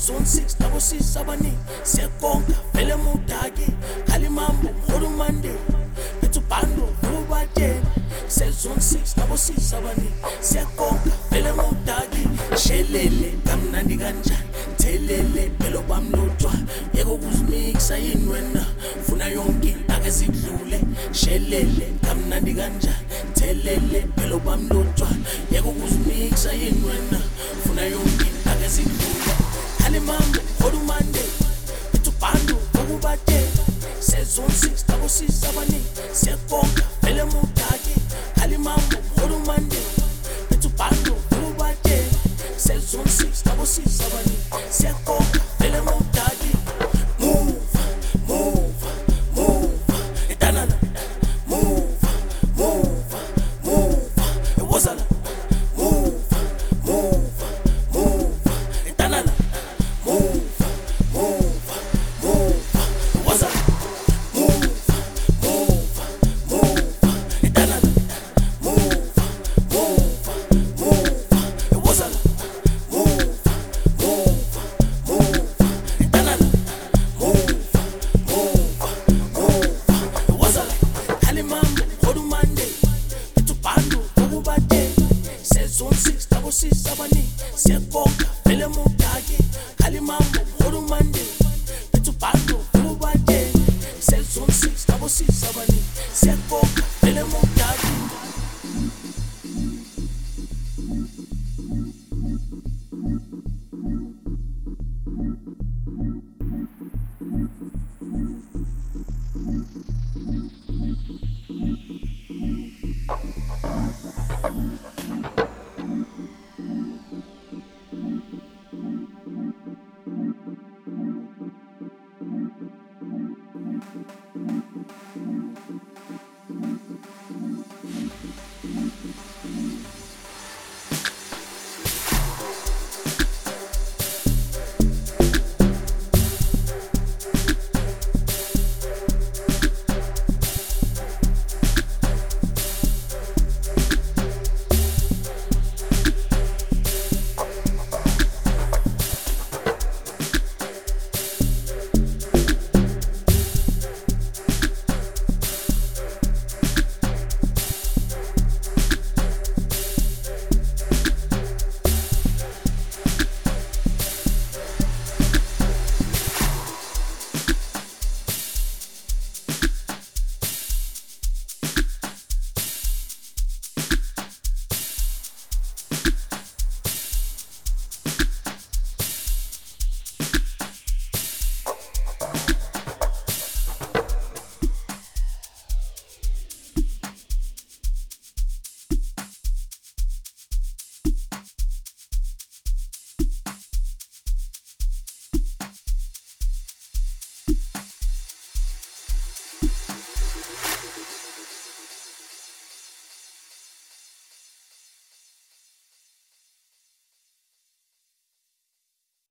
Zone 6 double C sabani siyakonga vele mudaki Kalimambo Mkhulumande Bethu bando ubate Zone 6 double C sabani siyakonga vele mudaki Shelele kamnandi kanjani Thelele phelo bamlotshwa yeko kuzimixa yini wena funa yonke ake sidlule Shelele kamnandi kanjani Thelele phelo bamlotshwa yeko kuzimixa yini wena funa yonke ake sidlule Kalimambo Mkhulumande Bethu bando ubate Zone 6 double C sabani siyakonga vele mudaki Kalimambo Mkhulumande Bethu bando ubate Zone 6 double C sabani siyakonga vele mudaki Move, move, move Itanana Move, move, move Iwazala Move, move, move Itanana Move, move, move Iwazala Move, move, move Itanana Move, move, move Iwazala Move, move, move Itanana Move, move, move Iwazala Kalimambo Mkhulumande Bethu bando ubate Zone 6 double C sabani siyakonga vele mudaki Kalimambo Mkhulumande Bethu bando ubate Zone 6 double C sabani siyakonga vele mudaki